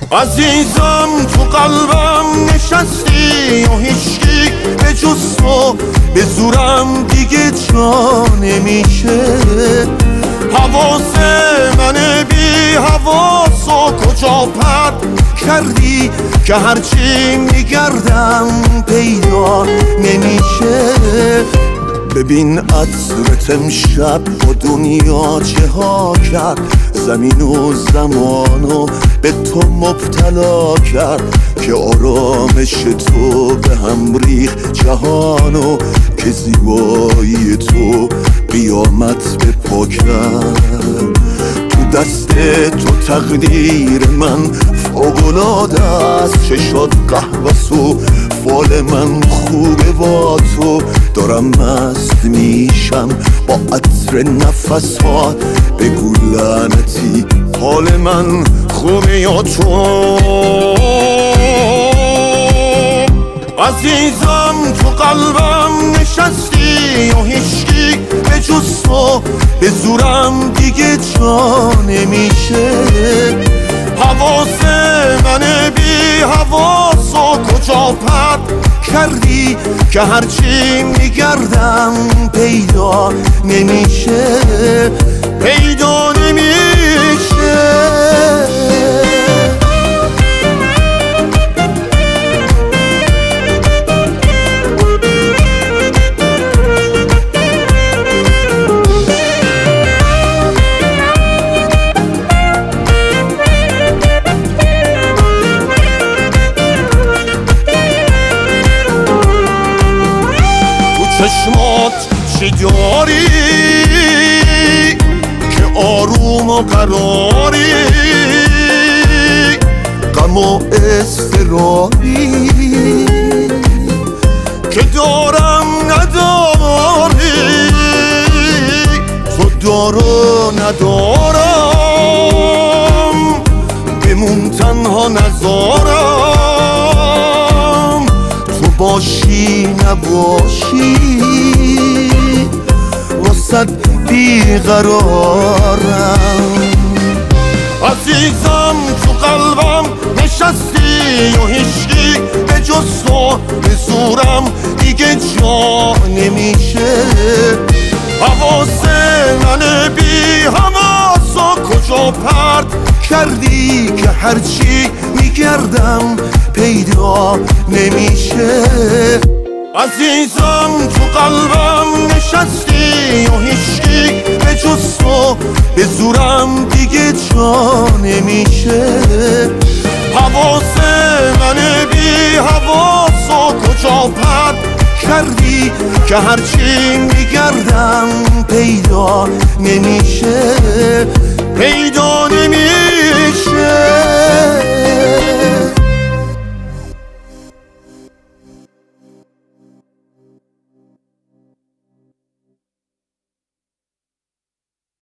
عزیزم تو قلبم نشستی و هیچکی به جز تو به زورم دیگه جا نمیشه. حواس من بی حواسو کجا پرد کردی که هرچی میگردم پیدا نمیشه. ببین عطرت امشب با دنیا چه ها کرد، زمین و زمانو به تو مبتلا کرد که آرامش تو به هم ریخ جهانو، که زیبایی تو قیامت به پا کرد. تو دست تو تقدیر من فوق‌العاده است، چشات قهوه‌سو فال من خوبه با تو. دارم مست میشم با عطر نفسات، بگو لعنتی حال من خوبه یا تو. عزیزم تو قلبم نشستی و هیچکی به جز تو به زورم دیگه جا نمیشه. حواس من بی حواسو کجا پرد کردی که هرچی میگردم پیدا نمیشه، پیدا نمیشه. چشمات چی داری که آروم و قراری، غم و اضطراری که دارم نداری، تو دارو ندارم بمون تنها نزارم، تو باشی نباشی واسد بیقرارم. عزیزم تو قلبم نشستی و هیچکی به جز تو به زورم دیگه جا نمیشه. حواس من بی حواسو کجا پرد کردی که هرچی میگردم پیدا نمیشه. عزیزم تو قلبم نشستی و هیچکی به جز تو به زورم دیگه جا نمیشه. حواس من بی حواسو کجا پرد کردی که هرچی میگردم پیدا نمیشه.